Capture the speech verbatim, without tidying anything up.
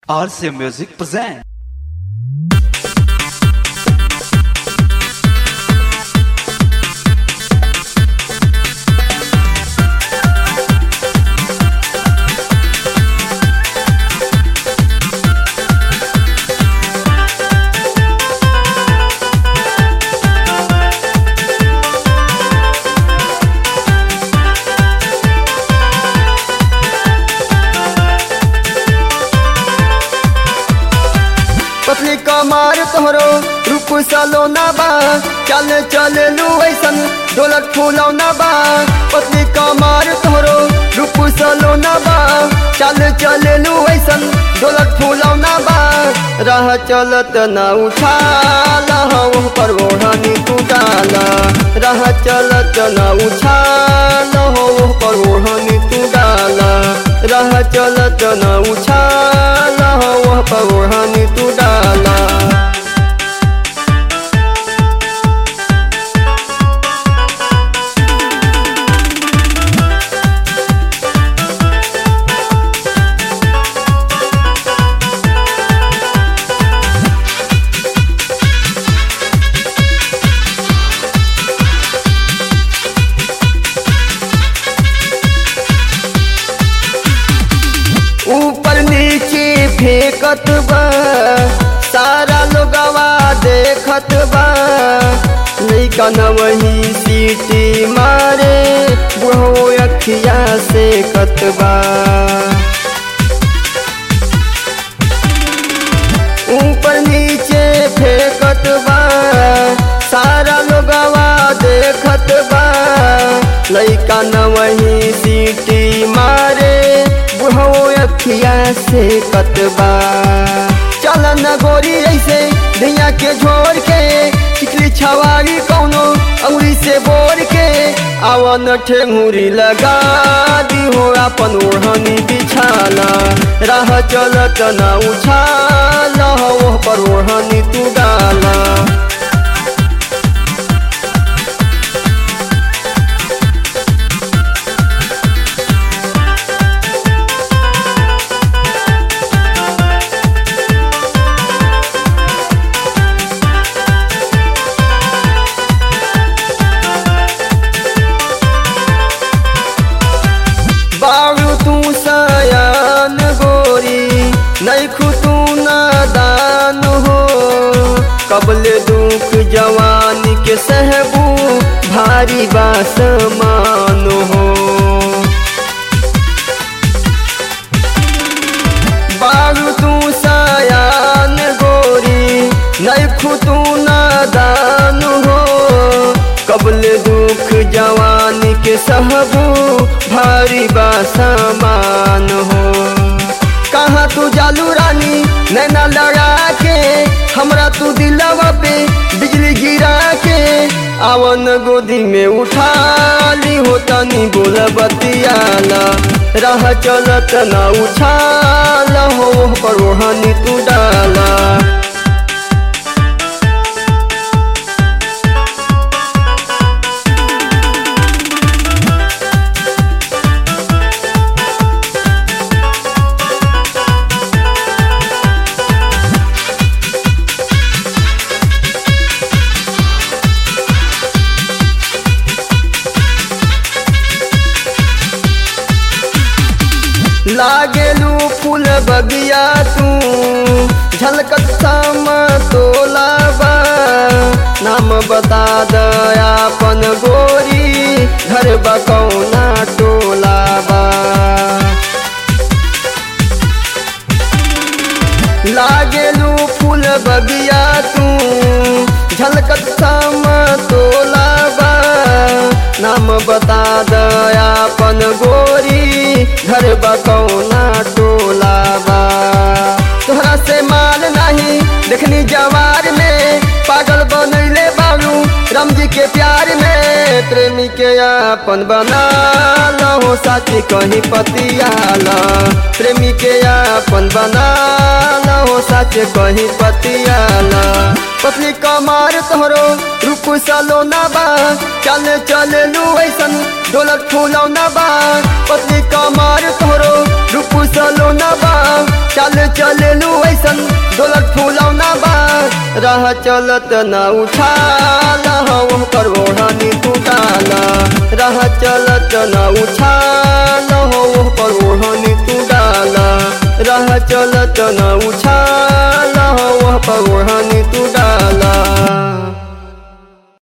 R C M Music present. पतली कमार तोहरो रूप सलोना बा, चल चल लू ऐसन ढोलक फूलौना बा। पतली कमार तोहरो रूप सलोना बा, चल चल लू ऐसन ढोलक फूलौना बा। राह चलत ना उछाला हूँ पर ओढ़नी तू डाला, राह चलत ना उछाला हूँ पर ओढ़नी तू डाला, राह चलत ना उछाला हूँ पर ओढ़नी तू डाला। ऊपर नीचे फेंकत बा, सारा लोगवा देखत बा। लइका न वही सीटी मारे, बुढ़ो अखिया से कतबा। ऊपर नीचे फेंकत बा, सारा लोगवा देखत बा। लइका न वही सीटी मारे, बुढ़ो अखिया से कतबा। चलन गोरी ऐसे धिया के झोर के, टिकली छवारी कौनो अंगुरी से बोर के। आवन ठेंगुरी लगा दी हो अपन ओढ़नी बिछाला, राह चलत ना उछाला हो पर ओढ़नी तू डाला। बाबू तू सयान गोरी, नैखु तू नादान हो। कबले दुख जवानी के सहबू, भारी बासमान हो। बाबू तू सयान गोरी, नैखु तू नादान हो। कबले दुख जवानी के सहबू, भारी बासमान हो। कहाँ तू जालू रानी नैना लड़ा के, हमरा तू दिलवा पे बिजली गिरा के। आवन गोदी में उठा ली हो तनी बोल बतियाला, राह चलत ना उछाला हो पर ओढ़नी तू डाला। लागेलू फूल बगिया तू, झलकत साम तोला बा। नाम बता दयापन गोरी, घर बकौना टोला बा। लागेलू फूल बगिया तू, झलकत साम तोला बा। नाम बता दयापन गोरी, घर बकौना टोला बा। तोहरा से माल नहीं देखनी जवार में, पागल बनैले बाबू राम जी के प्यार में। प्रेमी के आपन बना लो साथी कहीं पतियाला, प्रेमी के आपन बना लो हो सच कहीं पतियाला। पतली कमार तोहरो रूप सलोना बा, चले चले लू ऐसन ढोलक फूलौना बा। पतली कमार तोहरो रूप सलोना बा, चले चले लू ऐसन ढोलक फूलौना बा। राह चलत न उछाला हो कर ओढ़नी तू डाला, राह चलत न उछाला हो पर ओढ़नी तू डाला, राह चलत न उछाला